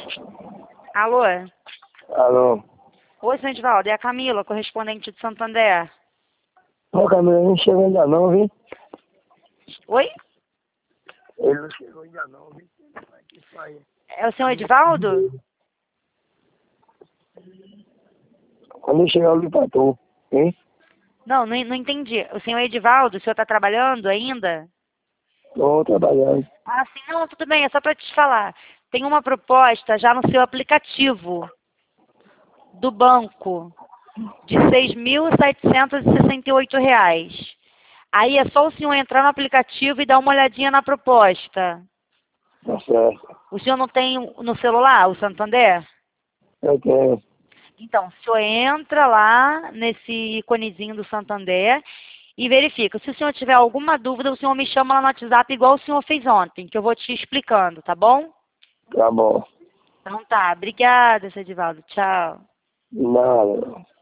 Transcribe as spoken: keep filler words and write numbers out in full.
Alô? Alô? Oi, senhor Edivaldo, é a Camila, correspondente de Santander. Ô, Camila, não chegou ainda não, viu? Oi? Ele não chegou ainda não, viu? Isso aí. É o senhor Edivaldo? Quando ele chegar, eu ligo pra tu, hein? Não, não, não entendi. O senhor Edivaldo, o senhor está trabalhando ainda? Tô trabalhando. Ah, sim, não, tudo bem, é só para te falar. Tem uma proposta já no seu aplicativo do banco de seis mil setecentos e sessenta e oito reais. Aí é só o senhor entrar no aplicativo e dar uma olhadinha na proposta. Tá certo. O senhor não tem no celular o Santander? Eu tenho. Então, o senhor entra lá nesse iconezinho do Santander e verifica. Se o senhor tiver alguma dúvida, o senhor me chama lá no WhatsApp igual o senhor fez ontem, que eu vou te explicando, tá bom? Tá bom. Então tá, obrigada, seu Edivaldo. Tchau. Nada.